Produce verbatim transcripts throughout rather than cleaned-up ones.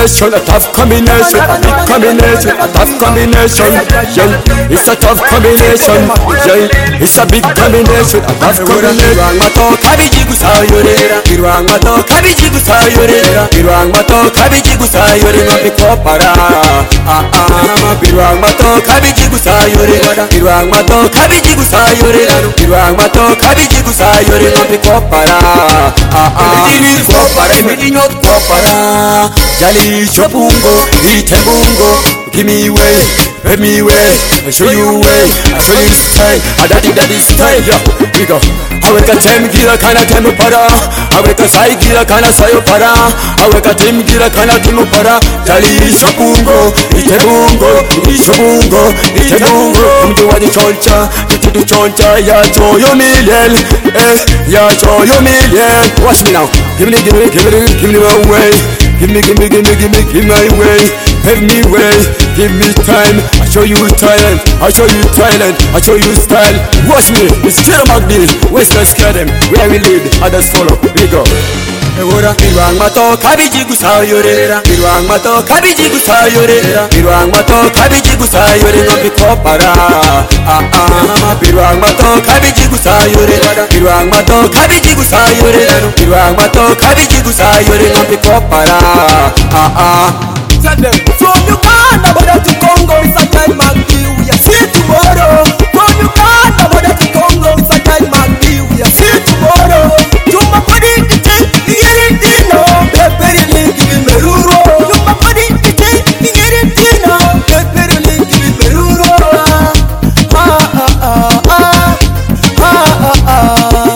combination, a tough combination, a big combination, a tough combination. Yeah, it's a tough combination. Yeah, it's a big combination, a tough combination. Irwang mato kabiji gusayore, irwang mato kabiji gusayore, irwang mato kabiji gusayore ngapiko para. Ah ah, irwang mato kabiji gusayore, irwang mato kabiji gusayore, irwang mato kabiji gusayore ngapiko para. Ah ah, ini ko para, ini nyot ko para. Jali chobungo, itebungo, give me way, let me way, I show you way, I show you style, I daddy daddy style, yeah, we go. Aweka tem gira kana tem para, aweka sai gira kana sayo para, aweka tem gira kana tim para. Jali chobungo, itebungo, itebungo, itebungo, mtu wadi choncha, mtu choncha, ya choyo million, eh, ya choyo million. Watch me now, give me, give me, give me, give me my way. Give me, give me, give me, give me, give my way. Pave me way, give me time. I show you talent, I show you talent, I show you style. Watch me, it's still Magdi. West Let's get them. Where we lead, others follow. We go. Ora irwang mato kabiji gusayore, irwang mato kabiji gusayore, irwang mato kabiji gusayore ngapiko para. Ah ah, irwang mato kabiji gusayore, irwang mato kabiji gusayore, irwang mato kabiji gusayore ngapiko para. Ah ah. Tell them from Uganda border to Congo, it's a time Magdi. We are see tomorrow. From Uganda border to Congo, it's a time Magdi. We are see tomorrow. To my body, the thing, you get it in now. Peppery link, give me ruro. To my body, the thing, you get it in now. Peppery link, give me ruro. Ah ah ah ah ah ah ah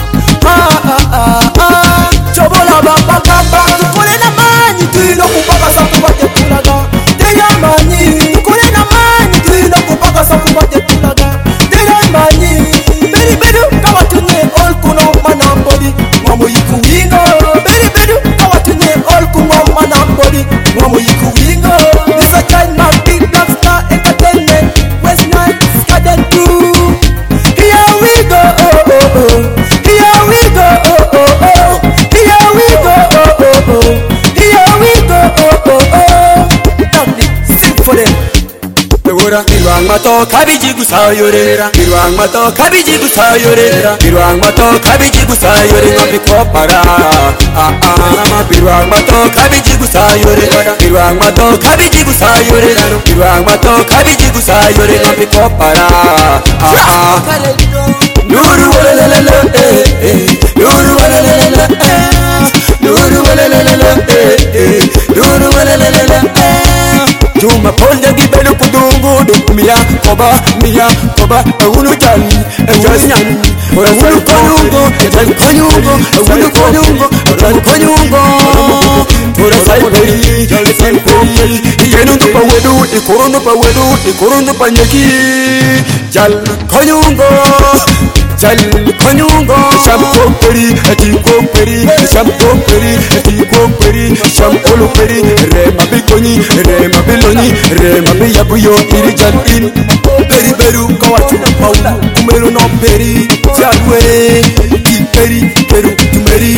ah ah ah. Chobola baba baba, tukole na mani tuilo kupaka sa kupate tulaga. Tena mani, tukole na mani tuilo kupaka sa kupate tulaga. Tena mani, beri beri kawa tunye all kuno manambodi. Mamo yiku wingo, beri beri kawa tunye all kuno manambodi. Mamo yiku wingo. This a child man big black star entertainment. West Nile Garden two. Here we go, oh oh oh. Here we go, oh oh oh. Here we go, oh oh oh. Here we go, oh oh oh. Lovely, sing for them. Ora irwang mato kabiji gusayore, irwang mato kabiji gusayore, irwang mato kabiji gusayore ngapiko para. Ah ah, irwang mato kabiji gusayore, irwang mato kabiji gusayore, irwang mato kabiji gusayore ngapiko para. Ah ah. Nuru wala la la la eh eh, nuru wala la la la eh, nuru wala la la la eh eh, nuru wala la la la eh. Juma polja gibelu kudungu dukumia koba mia koba unu jali ejasyan unu konyungo ejal konyungo unu konyungo ejal konyungo tora sai peri sai peri yenu no pawedu ikorono pawedu ikorono panyeki jal konyungo jal konyungo sham koperi ati koperi sham koperi ati koperi sham koperi re mabikoni re mabiloni re mabiyabu yo iri jal in beri beru kawachu pau kumero no peri jalwe iperi peru tumeri.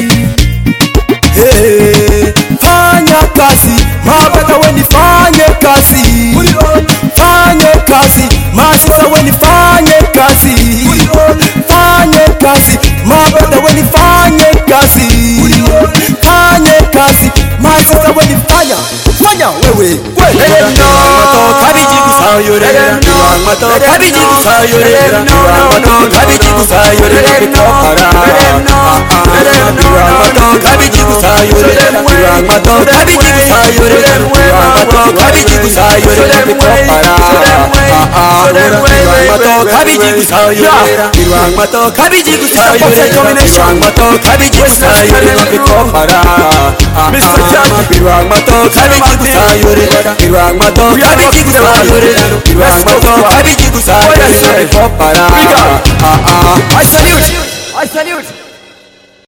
Hey, fanya kazi mabaka weni fanye kazi, fanye kazi masisa weni fanye kazi, fanye kazi mabaka weni fanye kazi, fanye kazi masisa weni fanya fanya wewe wewe. Mato kabiji gusayore, irwang mato kabiji gusayore, irwang mato kabiji gusayore ngapiko para. Ah ah, irwang mato kabiji gusayore, irwang mato kabiji gusayore, irwang mato kabiji gusayore ngapiko para. Ah ah, irwang mato kabiji gusayore, irwang mato kabiji gusayore, irwang mato kabiji gusayore ngapiko para. Ah ah, irwang mato kabiji gusayore, irwang mato kabiji gusayore, irwang mato kabiji gusayore ngapiko para. Ah ah, I salute, I salute.